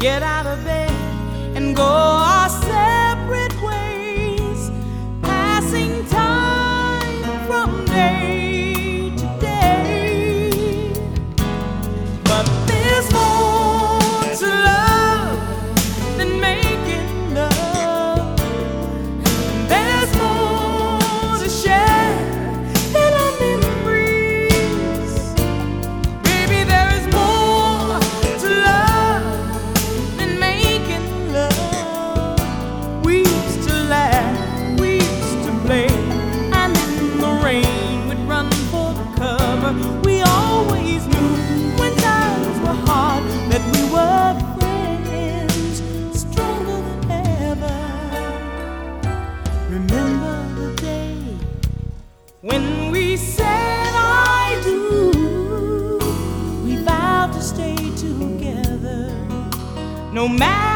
get out of bed and go our separate ways, passing time from day to day. But there's more to love than making love. There's more to share than our memories. Baby, there is more to love than making love. We used to laugh, we used to play, and in the rain we'd run for the cover. We always knew when times were hard that we were friends, stronger than ever. Remember the day when we said I do? We vowed to stay together no matter